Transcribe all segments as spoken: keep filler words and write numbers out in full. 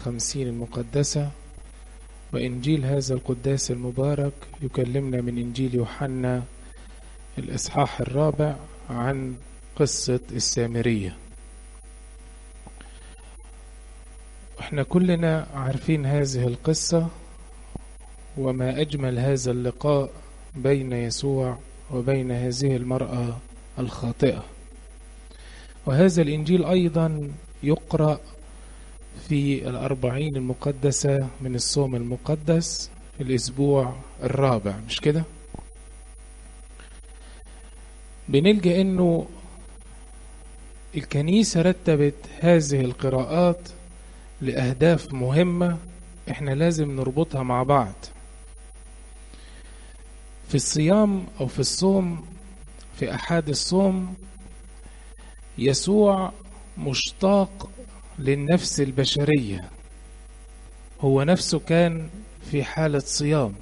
الخمسين المقدسة، وإنجيل هذا القداس المبارك يكلمنا من إنجيل يوحنا الإصحاح الرابع عن قصة السامرية. احنا كلنا عارفين هذه القصة، وما أجمل هذا اللقاء بين يسوع وبين هذه المرأة الخاطئة. وهذا الإنجيل أيضا يقرأ في الأربعين المقدسة من الصوم المقدس في الأسبوع الرابع، مش كده؟ بنلقى إنه الكنيسة رتبت هذه القراءات لأهداف مهمة إحنا لازم نربطها مع بعض. في الصيام أو في الصوم، في أحد الصوم، يسوع مشتاق للنفس البشرية، هو نفسه كان في حالة صيام،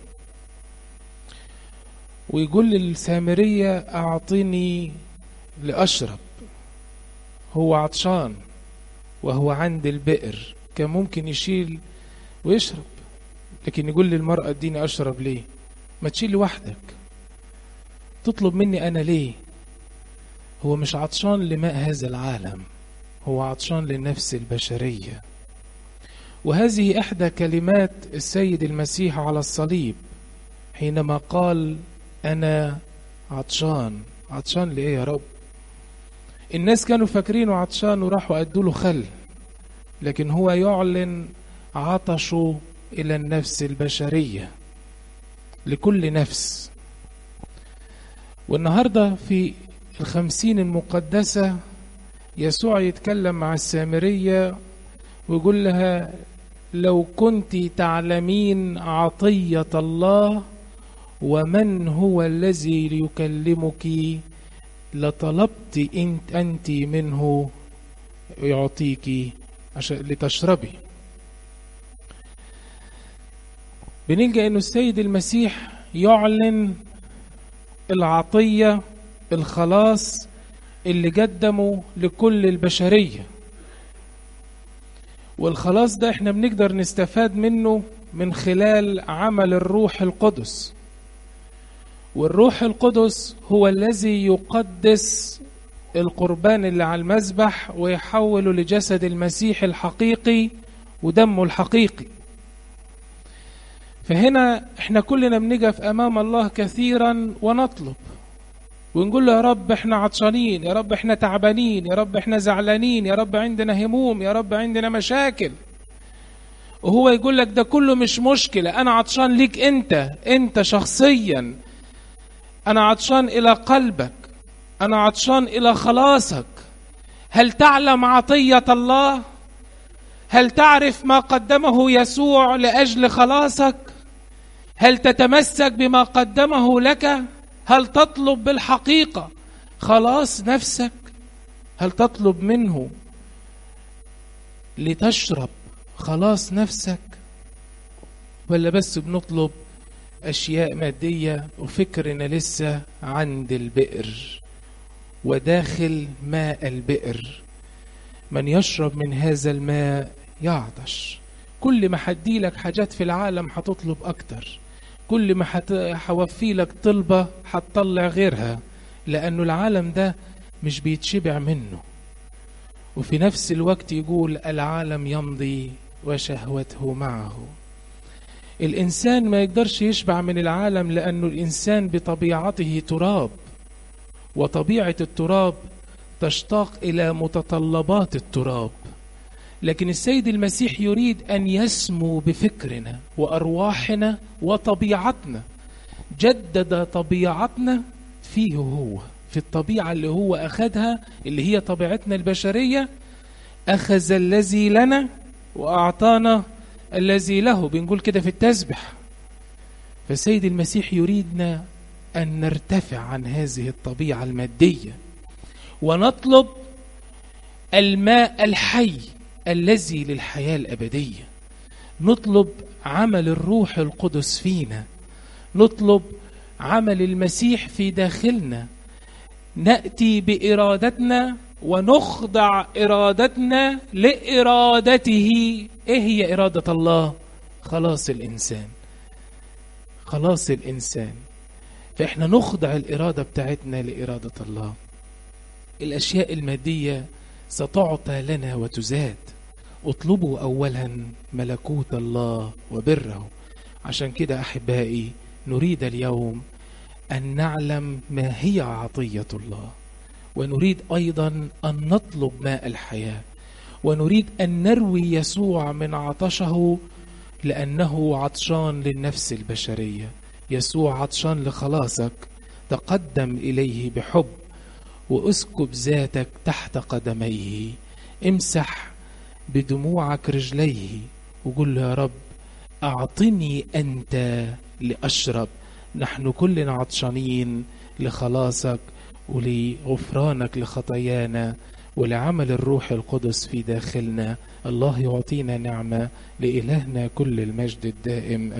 ويقول للسامرية أعطني لأشرب. هو عطشان وهو عند البئر، كان ممكن يشيل ويشرب، لكن يقول للمرأة اديني أشرب. ليه؟ ما تشيل لوحدك، تطلب مني أنا ليه؟ هو مش عطشان لماء هذا العالم، هو عطشان للنفس البشرية. وهذه إحدى كلمات السيد المسيح على الصليب حينما قال أنا عطشان. عطشان لإيه يا رب؟ الناس كانوا فاكرينه عطشان وراحوا أدوا له خل، لكن هو يعلن عطشه إلى النفس البشرية، لكل نفس. والنهاردة في الخمسين المقدسة يسوع يتكلم مع السامرية ويقول لها لو كنت تعلمين عطية الله ومن هو الذي يكلمك لطلبت انت, أنت منه يعطيك لتشربي. بنلقى أن السيد المسيح يعلن العطية، الخلاص اللي قدمه لكل البشرية. والخلاص ده احنا بنقدر نستفاد منه من خلال عمل الروح القدس. والروح القدس هو الذي يقدس القربان اللي على المذبح ويحوله لجسد المسيح الحقيقي ودمه الحقيقي. فهنا احنا كلنا بنقف أمام الله كثيرا ونطلب ونقول له يا رب احنا عطشانين، يا رب احنا تعبانين، يا رب احنا زعلانين، يا رب عندنا هموم، يا رب عندنا مشاكل. وهو يقول لك ده كله مش مشكلة، أنا عطشان ليك أنت، أنت شخصيا. أنا عطشان إلى قلبك، أنا عطشان إلى خلاصك. هل تعلم عطية الله؟ هل تعرف ما قدمه يسوع لأجل خلاصك؟ هل تتمسك بما قدمه لك؟ هل تطلب بالحقيقة خلاص نفسك؟ هل تطلب منه لتشرب خلاص نفسك؟ ولا بس بنطلب أشياء مادية وفكرنا لسه عند البئر وداخل ماء البئر؟ من يشرب من هذا الماء يعطش. كل ما حدي لك حاجات في العالم هتطلب أكتر، كل ما حوفي لك طلبة هتطلع غيرها، لأنه العالم ده مش بيتشبع منه. وفي نفس الوقت يقول العالم يمضي وشهوته معه. الإنسان ما يقدرش يشبع من العالم، لأنه الإنسان بطبيعته تراب، وطبيعة التراب تشتاق إلى متطلبات التراب. لكن السيد المسيح يريد أن يسمو بفكرنا وأرواحنا وطبيعتنا، جدد طبيعتنا فيه هو، في الطبيعة اللي هو أخذها اللي هي طبيعتنا البشرية. أخذ الذي لنا وأعطانا الذي له، بنقول كده في التسبح. فالسيد المسيح يريدنا أن نرتفع عن هذه الطبيعة المادية ونطلب الماء الحي الذي للحياة الأبدية. نطلب عمل الروح القدس فينا، نطلب عمل المسيح في داخلنا. نأتي بإرادتنا ونخضع إرادتنا لإرادته. إيه هي إرادة الله؟ خلاص الإنسان، خلاص الإنسان. فإحنا نخضع الإرادة بتاعتنا لإرادة الله. الأشياء المادية ستعطى لنا وتزاد. اطلبوا أولا ملكوت الله وبره. عشان كده أحبائي نريد اليوم أن نعلم ما هي عطية الله، ونريد أيضا أن نطلب ماء الحياة، ونريد أن نروي يسوع من عطشه لأنه عطشان للنفس البشرية. يسوع عطشان لخلاصك. تقدم إليه بحب وأسكب ذاتك تحت قدميه. امسح بدموعك رجليه وقل له يا رب أعطني أنت لأشرب. نحن كلنا عطشانين لخلاصك ولغفرانك لخطايانا ولعمل الروح القدس في داخلنا. الله يعطينا نعمة. لإلهنا كل المجد الدائم.